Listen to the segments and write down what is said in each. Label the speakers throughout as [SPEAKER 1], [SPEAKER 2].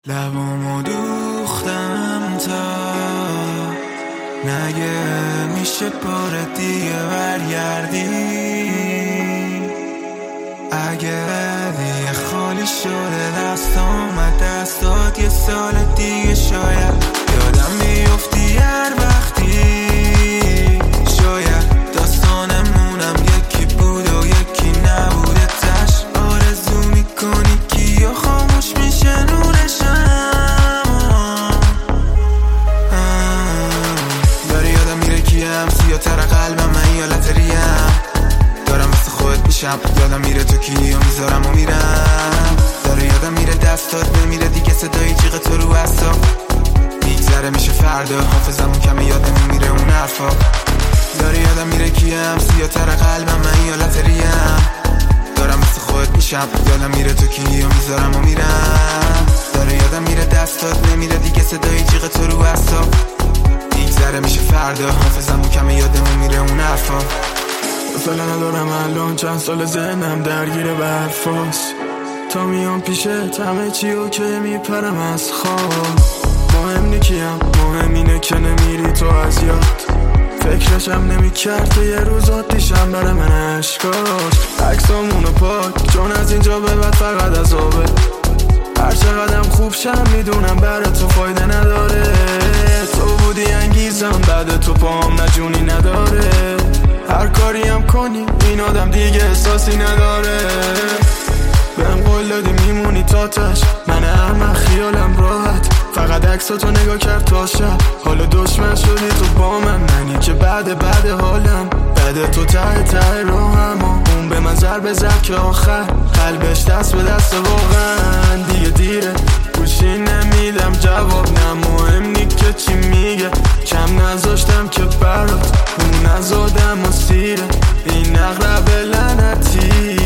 [SPEAKER 1] لبامو دوختم تا نگه میشه بار دیگه برگردی. اگه دیگه خالی شده دستام از دستات یه سال دیگه شاید یادم میفتی هر وقتی شاید داستانمونم یکی بود و یکی نبوده تش آرزو میکنی کی یا خاموش میشه نورشم. داری یادم میره کیم سیاتر قلبم من یا لتریم دارم مثل خودت میشم یادم میره تو کی و میذارم و میرم. داره یادم میره دستات نمیره دیگه صدای جیغ تو رو اعصاب میگذره میشه فردا حافظمون کمه یادمون میره اون حرفا. داره یادم میره کیم سیاتر قلبم من یا لتریم دارم مثل خودت میشم یادم میره تو کی و میذارم و میرم. داره یادم میره دستات نمیره دیگه صدای جیغ تو رو اعصاب میگذره میشه فردا حافظمون کمه یادمون میره اون حرفا.
[SPEAKER 2] مثلا ندارم الان چند سال ذهنم درگیر برفاست تا میام پیشت همه چی اوکی میپرم از خواب. مهم نیکیم مهم اینه که نمیری تو از یاد فکرشم نمیکرد که یه روز آتیشم بره من عشقاش عکسامونو پاک چون از اینجا به بعد فقط عذابه. هر چقدرم خوب شم میدونم برای تو فایده نداره تو بودی انگیزم بعد تو پام نجونی نداره هر کاری هم کنی این آدم دیگه احساسی نداره. بهم قول دادی میمونی تا تش من احمق خیالم راحت فقط عکساتو نگاه کرد تا شب حالا دشمن شدی تو با منی که بعد حالم بعد تو ته راهم اون به من ضربه زد که آخر قلبش دست به دست واقعا دیگه دیره گوشی نمیدم جواب نه مهم نی که چی میگه کم نذاشتم که برات اون نزادم و سیره این اغرب لعنتی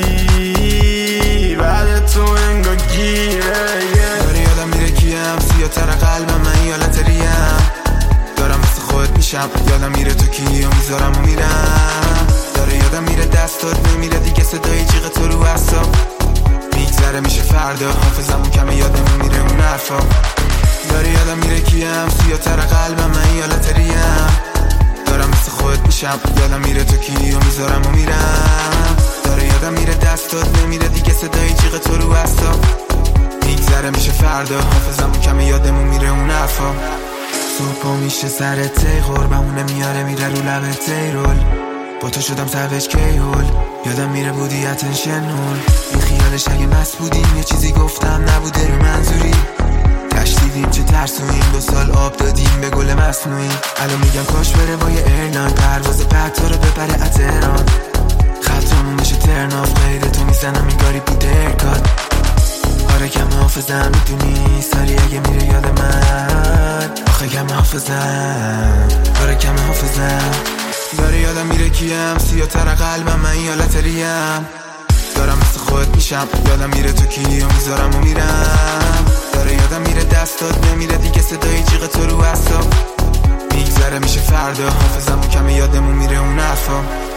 [SPEAKER 2] بعد تو انگار گیره.
[SPEAKER 1] داره یادم میره کیم سیاتر قلبم من یا لتریم دارم مثل خودت میشم یادم میره تو کی و میذارم و میرم. داره یادم میره دستات نمیره دیگه صدای جیغ تو رو اعصاب میگذره میشه فردا حافظمون کمه یادمون میره اون حرفا. داره یادم میره کیم سیاتر قلبم من یا لتریم دارم مثل خودت میشم یادم میره تو کی و میذارم و میرم. داره یادم میره دستات نمیره دیگه صدای جیغ تو رو اعصاب میگذره میشه فردا حافظمون کمه یادمون میره اون حرفا. صبح میشه سر تی قربمونه میاره میره رو لبه تیرول با تو شدم سوش کیهول یادم میره بودی اتنشنول این خیالش اگه مست بودیم یه چیزی گفتم نبوده رو منظوری تشدیدیم چه ترسویم 2 سال آب دادیم به گل مصنوعی الان میگم کاش بره با یه ایرلاین پرواز پتا رو بپره اتران خطرمون بشه ترناف غیر تو میزنم این گاری بوده ارکاد آره کم حافظم میدونی ساری اگه میره یاد من آخه کم حافظم آره کم حافظم. داره یادم میره کیم سیاتر قلبم من یا لتریم دارم مثل خودت میشم یادم میره تو کی و میذارم و میرم. داره یادم میره دستات نمیره دیگه صدای جیغ تو رو اعصاب میگذره میشه فردا حافظمون کمه یادمون میره اون حرفا.